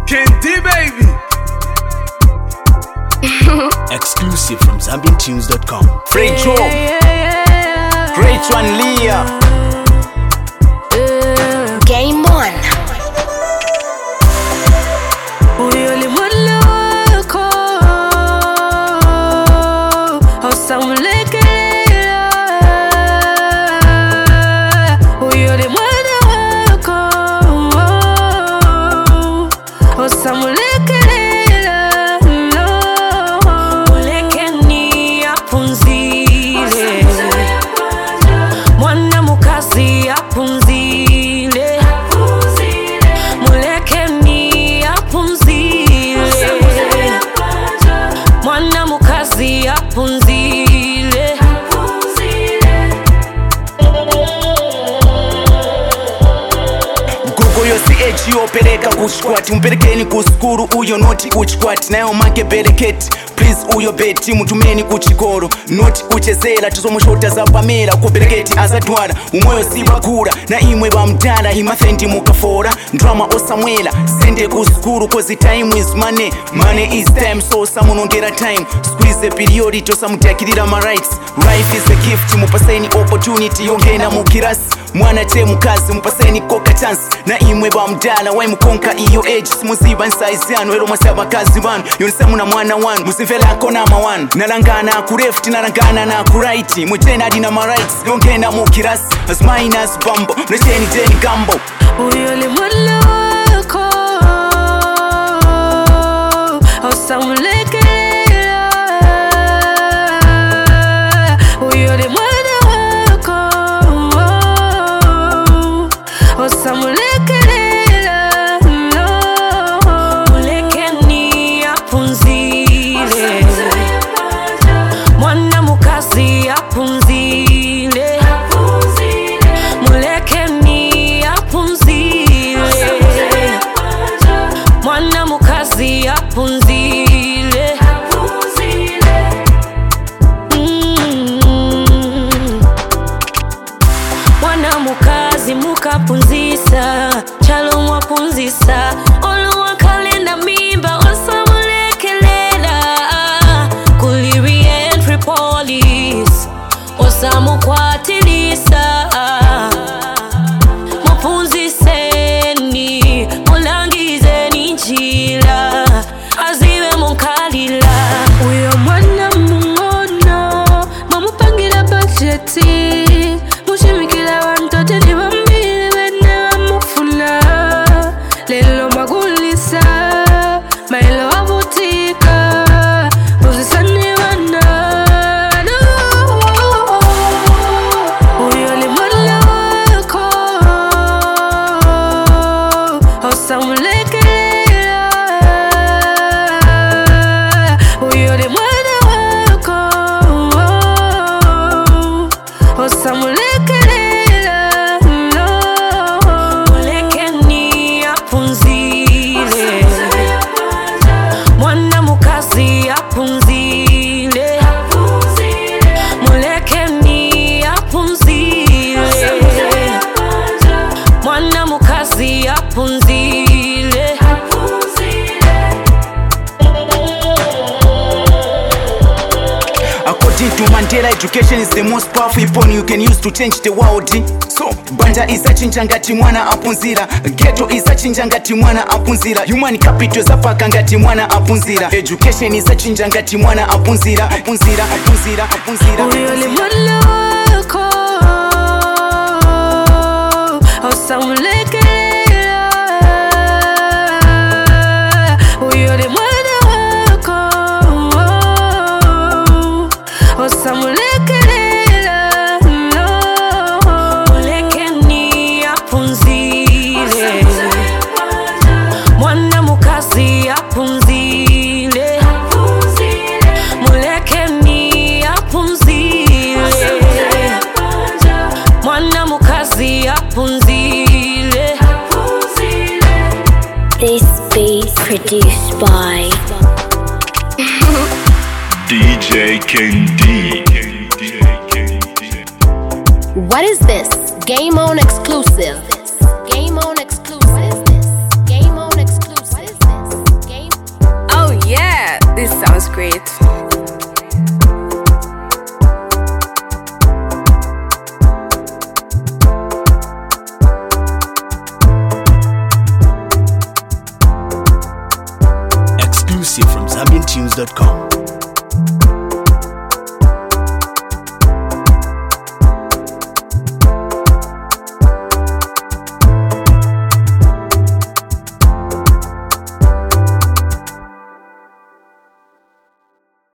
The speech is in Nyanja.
Kendi baby. Exclusive from ZambianTunes.com. Free Joe, Great One Leah. Game on. Pereka kuchikwati mperekeni kuskuru uyo noti kuchikwati nayo make bereketi please uyo beti mutumeni kuchikoro noti kuchezera chizomushota za pamera kubereketi azadwara umoyo sibakura na imwe bamdala imafendi mukafora drama osamwela sende kuskuru cause time is money, money is time so samunongera time squeeze the period tosamutakirira my rights life is a gift mupaseni opportunity yongena mukirasi mwana che mukazi mupaseni koka chance na imwe bamdala wai mukonka iyo age simuziba size yanu ero masaba kazi banu yonisemu na mwana wanu musivela kona ma one nalangana ku left nalangana na ku right mutena dina my rights yongena mukirasi as minus bumbo necheni jeni gambo uyole mwala ko osamuleke uyole mwala ko osamuleke mukapunzisa chalo mwapunzisa oluwa kalenda mimba osamulekelela kuli re-entry police osamukwatilisa mupunziseni mulangizeni njila azive munkalila uyo mwana mungono mamupangira bajeti mushimikila wantote Education is the most powerful weapon you can use to change the world. So, banja isachinja ngati mwana apunzira. Ghetto isachinja ngati mwana apunzira. Human capital zapaka ngati mwana apunzira. Education isachinja ngati mwana apunzira. Apunzira. Uyole mwala ko osamuleke uyole mwala ko osamuleke This beat produced by DJ Kendi. What is this? Game on exclusive. Game on exclusive. Game on exclusive. was great. Exclusive from ZambianTunes.com.